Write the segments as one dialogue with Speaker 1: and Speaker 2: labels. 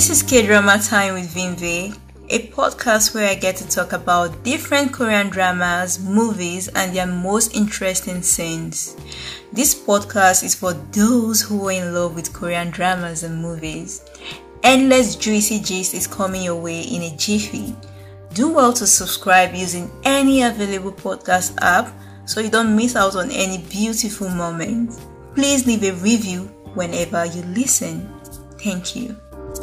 Speaker 1: This is K-Drama Time with Vinve, a podcast where I get to talk about different Korean dramas, movies, and their most interesting scenes. This podcast is for those who are in love with Korean dramas and movies. Endless juicy gist is coming your way in a jiffy. Do well to subscribe using any available podcast app so you don't miss out on any beautiful moments. Please leave a review whenever you listen. Thank you.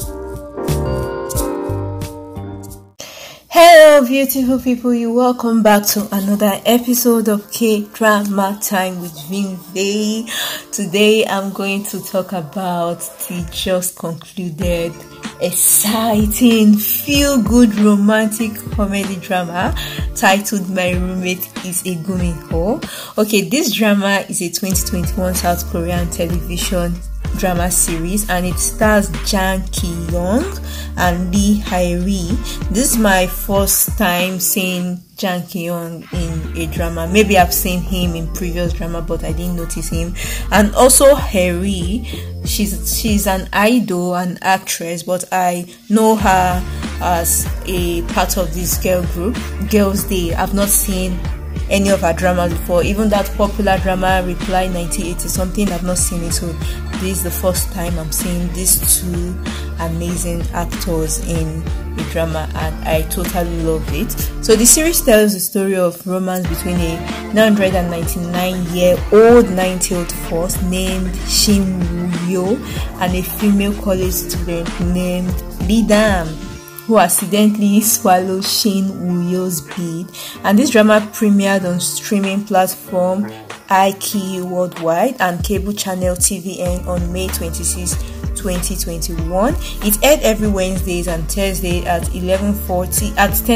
Speaker 1: Hello beautiful people, you welcome back to another episode of K-Drama Time with Vinve. Today I'm going to talk about the just concluded exciting feel-good romantic comedy drama titled My Roommate is a Guminho. Okay, this drama is a 2021 South Korean television drama series and it stars Jang Ki-young and Lee Hae-ri. This is my first time seeing Jang Ki-young in a drama. Maybe I've seen him in previous drama but I didn't notice him. And also Hae-ri, she's an idol, an actress, but I know her as a part of this girl group, Girls Day. I've not seen any of her dramas before. Even that popular drama Reply 1980 something, I've not seen it. So this is the first time I'm seeing these two amazing actors in a drama and I totally love it. So the series tells the story of romance between a 999-year-old nine-tailed fox named Shin Woo-yo and a female college student named Lee Dam, who accidentally swallowed Shin Woo-yo's bead. And this drama premiered on streaming platform iQIYI Worldwide and cable channel TVN on May 26, 2021. It aired every Wednesdays and Thursday at 10:40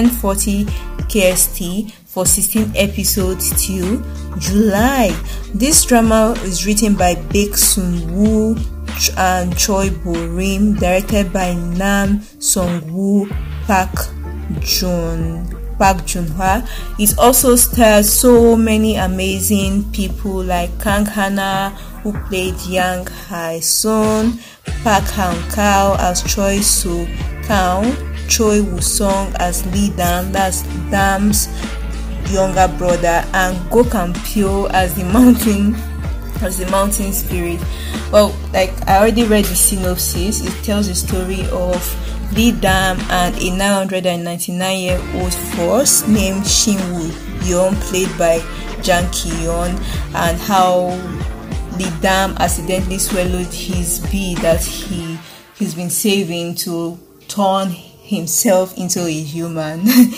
Speaker 1: KST for 16 episodes till July. This drama is written by Baek Sun-woo and Choi Bo-rim, directed by Nam Sung-woo, Park Jun-hwa. It also stars so many amazing people like Kang Hana, who played Yang Hae-sun, Park Han-kao as Choi Soo-kang, Choi Woo-sung as Lee Dam, that's Dam's younger brother, and Go Kam-pyo as the mountain spirit. Well, like I already read the synopsis. It tells the story of Lee Dam and a 999-year-old fox named Shin Woo-yo, played by Jang Ki-young, and how Lee Dam accidentally swallowed his bead that he's been saving to turn himself into a human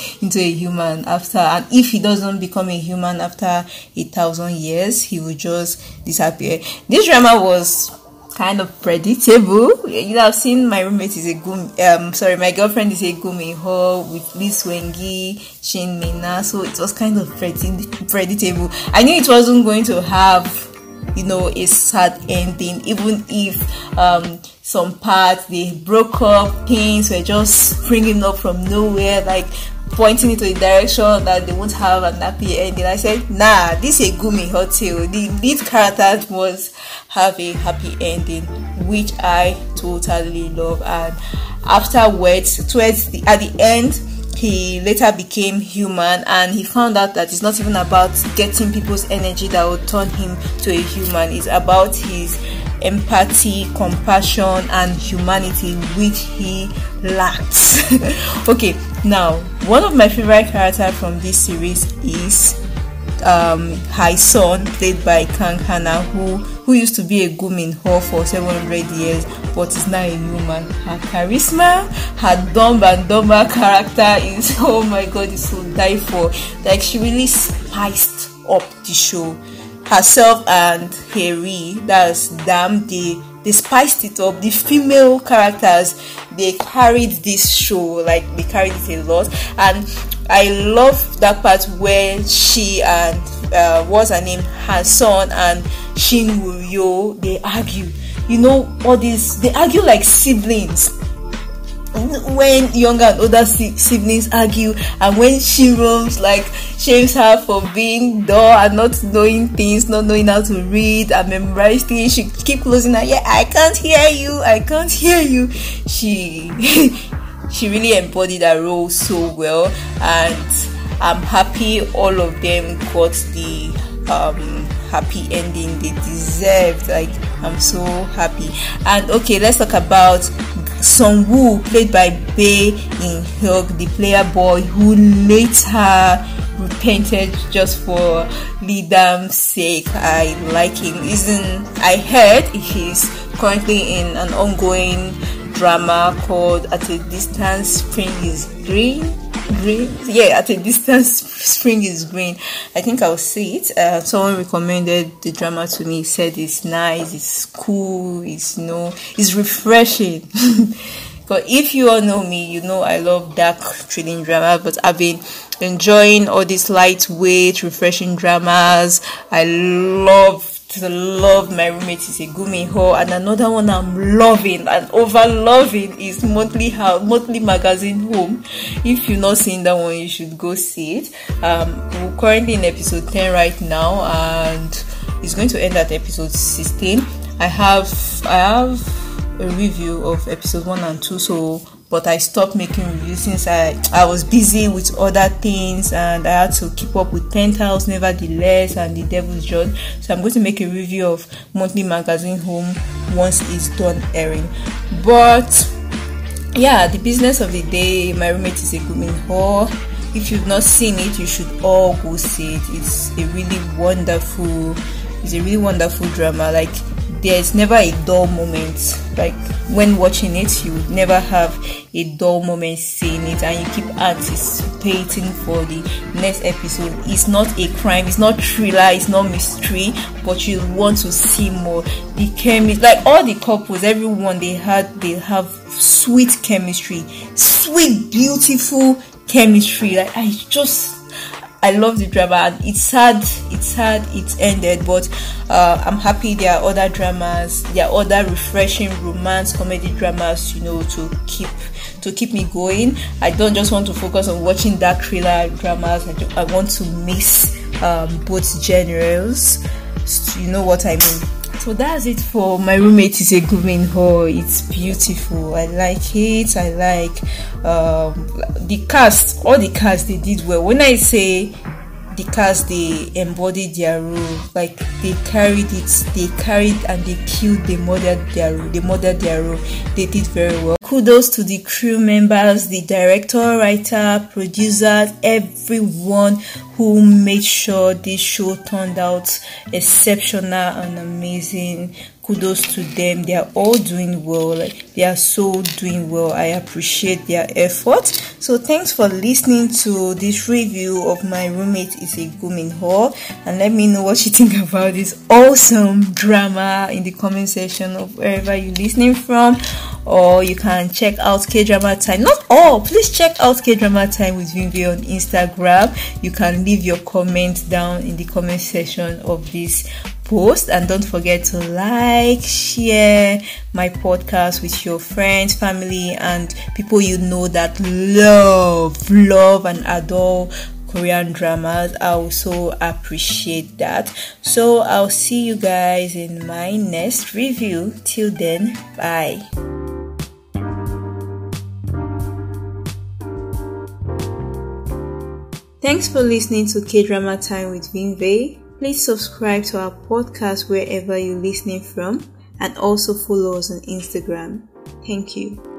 Speaker 1: after, and if he doesn't become a human after 1,000 years, he will just disappear. This drama was kind of predictable. You have seen My Roommate is a My Girlfriend is a Guminho with Lee Swen-gi, Shin Min-na, so it was kind of predictable. I knew it wasn't going to have, a sad ending, even if some parts they broke up, things were just springing up from nowhere, like pointing into the direction that they won't have a happy ending. I said, nah, this is a Guminho tale. The lead character must have a happy ending, which I totally love. And afterwards, at the end, he later became human and he found out that it's not even about getting people's energy that will turn him to a human. It's about his empathy, compassion, and humanity, which he lacks. Okay, now one of my favorite characters from this series is Hae-sun, played by Kang Hana, who used to be a Guminho for 700 years but is now a human. Her charisma, her dumb and dumber character is, oh my god, it's so die for. Like, she really spiced up the show. Herself and Hae-ri, that's Dam, they spiced it up. The female characters, they carried this show, like they carried it a lot. And I love that part where she and what's her name, Hae-sun and Shin Woo-yo, they argue. All this, they argue like siblings. Oh when younger and older siblings argue, and when Shiroms like shames her for being dull and not knowing things, not knowing how to read and memorize things, she keep closing her. Yeah, I can't hear you. She she really embodied that role so well, and I'm happy all of them got the happy ending they deserved. Like, I'm so happy. And okay, let's talk about Sung-woo, played by Bae In-hyuk, the player boy who later repented just for Lee-dam's sake. I like him. I heard he's currently in an ongoing drama called At a Distance Spring is Green. At a Distance Spring is Green. I think I'll see it. Someone recommended the drama to me, said it's nice, it's cool, it's refreshing. But if you all know me, you know I love dark thrilling drama, but I've been enjoying all these lightweight, refreshing dramas. I love My Roommate is a Guminho, and another one I'm loving and over loving is Monthly Magazine Home. If you've not seen that one, you should go see it. We're currently in episode 10 right now, and it's going to end at episode 16. I have a review of episode 1 and 2, but I stopped making reviews since I was busy with other things, and I had to keep up with Penthouse, Nevertheless, and The Devil's Judge. So I'm going to make a review of Monthly Magazine Home once it's done airing. But yeah, the business of the day, My Roommate is a Guminho. If you've not seen it, you should all go see it. It's a really wonderful drama. Like, there's never a dull moment. Like, when watching it, you would never have a dull moment seeing it, and you keep anticipating for the next episode. It's not a crime, it's not thriller, it's not mystery, but you want to see more. The chemistry, like all the couples, everyone, they have sweet chemistry, sweet, beautiful chemistry. Like, I love the drama, and it's sad it ended, but I'm happy there are other dramas, there are other refreshing romance comedy dramas, to keep me going. I don't just want to focus on watching dark thriller dramas. I want to mix both genres. You know what I mean. So that's it for My Roommate is a Guminho. It's beautiful. I like it. I like the cast. All the cast, they did well. When I say the cast, they embodied their role. Like, they carried it. They carried and they killed. They murdered their role. They did very well. Kudos to the crew members, the director, writer, producers, everyone who made sure this show turned out exceptional and amazing. Kudos to them. They are all doing well. Like, they are so doing well. I appreciate their effort. So thanks for listening to this review of My Roommate is a Guminho, and let me know what you think about this awesome drama in the comment section of wherever you're listening from. Or you can check out K-Drama Time. Please check out K-Drama Time with Vinve on Instagram. You can leave your comment down in the comment section of this post, and don't forget to like, share my podcast with your friends, family, and people you know that love and adore Korean dramas. I also appreciate that. So I'll see you guys in my next review. Till then, bye. Thanks for listening to K-Drama Time with Vinve. Please subscribe to our podcast wherever you're listening from, and also follow us on Instagram. Thank you.